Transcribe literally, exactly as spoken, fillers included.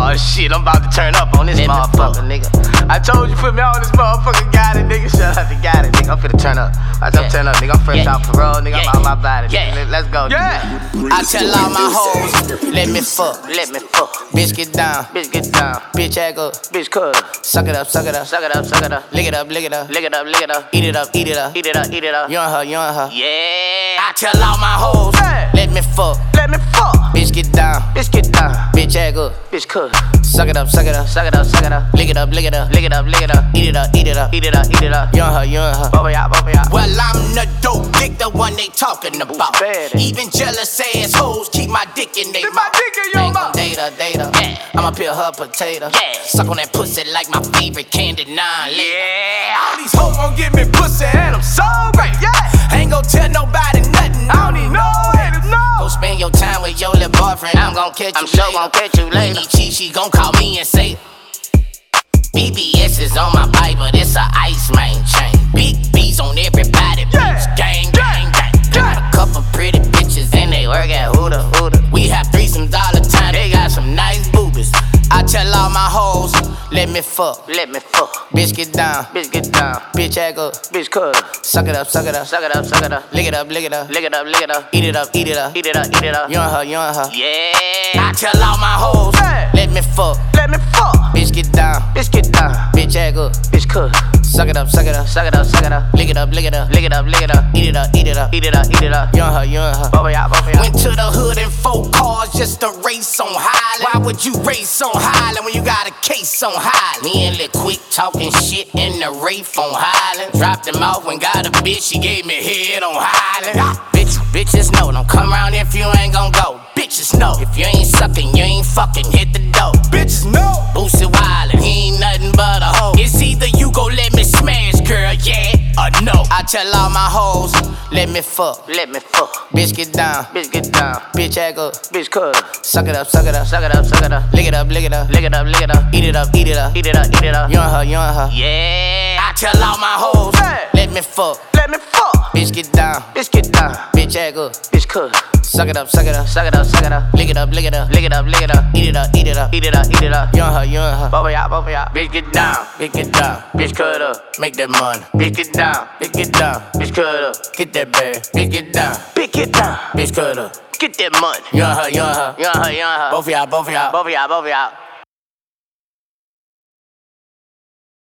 Oh shit, I'm about to turn up on this Let motherfucker, nigga. I told you put me on this motherfucker, got it, nigga. Shout out to got it, nigga. I'm finna turn up. I just yeah. turn up, nigga. I'm fresh yeah. out for roll, nigga. Yeah. I'm out my body. Yeah. Nigga. Let's go. Yeah. Nigga. I tell all my hoes, let me fuck, let me fuck. Bitch get down, bitch get down. Bitch act up, bitch cut. Suck it up, suck it up, suck it up, suck it up. Lick it up, lick it up, lick it up, lick it up. Eat it up, eat it up, eat it up, eat it up. You and her, you and her. Yeah. I tell all my hoes, hey. let me fuck, let me fuck. Bitch get down, bitch get down. Bitch act up, bitch cut. Suck it up, suck it up, suck it up, suck it up. Lick it up, lick it up, lick it up, lick it up. Eat it up, eat it up, eat it up, eat it up. You and her, you and her. Both of y'all, both of y'all. Well, I'm the dope dick, the one they talking about. Even jealous ass hoes keep my dick in they mouth. Ain't gon' date her, date her. Yeah. I'ma peel her potato. Yeah. Suck on that pussy like my favorite candy nine. Yeah. All these hoes gon' give me pussy and I'm so great. Yeah. Ain't gon' tell nobody nothing. I don't even know haters know. Go spend your time with your little boyfriend. I'm gon' catch you. I'm sure gon' catch you later. When he cheat, she gon' call me and say B B S is on my bike, but it's a ice main chain. Big B's on everybody, yeah. Bitch. Gang, gang, gang. Got a couple pretty bitches and they work at Huda Huda. We have threesomes all the time, they got some nice boobies. I tell all my hoes, let me fuck, let me fuck. Bitch get down, bitch get down. Bitch act up, bitch cut. Suck it up, suck it up, suck it up, suck it up. Lick it up, lick it up, lick it up, lick it up. Eat it up, eat it up, eat it up, eat it up. You and her, you and her. Yeah. I tell all my hoes, hey. let me fuck, let me fuck. Bitch get down, bitch get down. Bitch act up, bitch cut. Suck it up, suck it up, suck it up, suck it up. Lick it up, lick it up, lick it up, lick it up. Eat it up, eat it up, eat it up, eat it up. You and her, you and her. Both of y'all, both of y'all. Went to the hood in four cars just to race on Highland. Why would you race on Highland when you got a case on Highland? Me and Lil Quick talking shit in the Wraith on Highland. Dropped him off when got a bitch, she gave me head on Highland. Bitch, bitches know, don't come around if you ain't gon' go. Bitches know, if you ain't sucking, you ain't fucking, hit the dough. Bitches know, Boosie Wildin', he ain't nothing but a hoe. It's either you gon' let me smash, girl, yeah, or no. I tell all my hoes, let me fuck, let me fuck. Bitch get down, bitch get down. Bitch act up, bitch cut. Suck it up, suck it up, suck it up, suck it up. Lick it up, lick it up, lick it up, lick it up. Eat it up, eat it up, eat it up, eat it up. You and her, you and her. Yeah. I tell all my hoes, hey. let me fuck, let me fuck. Bitch get down, bitch get down. Bitch act up, bitch cut. Suck it up, suck it up, suck it up, suck it up. Lick it up, lick it up, lick it up, lick it up. Eat it up, eat it up, eat it up, eat it up. You and her, you and her. Both of y'all, both of y'all. Bitch get down, bitch get down. Bitch cut up, make that money. Bitch get down, bitch get down. Bitch cut up, get that bag. Bitch get down, bitch get down. Bitch cut up, get that money. You and her, you and her. You and her, you and her. Both of y'all, both of y'all. Both of y'all, both of y'all.